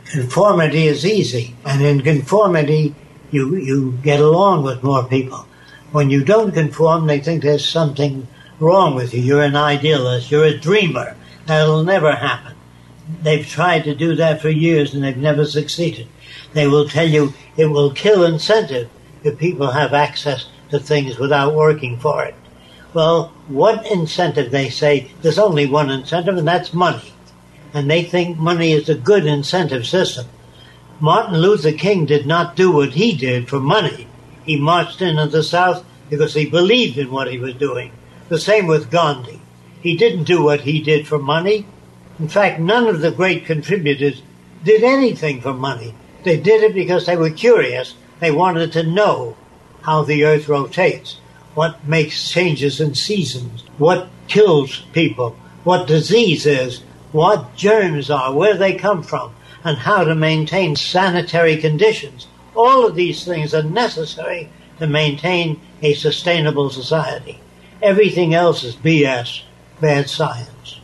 Conformity is easy, and in conformity, you get along with more people. When you don't conform, they think there's something wrong with you. You're an idealist. You're a dreamer. That'll never happen. They've tried to do that for years, and they've never succeeded. They will tell you it will kill incentive if people have access to things without working for it. Well, what incentive? They say there's only one incentive, and that's money. And they think money is a good incentive system. Martin Luther King did not do what he did for money. He marched into the South because he believed in what he was doing. The same with Gandhi. He didn't do what he did for money. In fact, none of the great contributors did anything for money. They did it because they were curious. They wanted to know how the earth rotates, what makes changes in seasons, what kills people, what disease is, what germs are, where they come from, and how to maintain sanitary conditions. All of these things are necessary to maintain a sustainable society. Everything else is BS, bad science.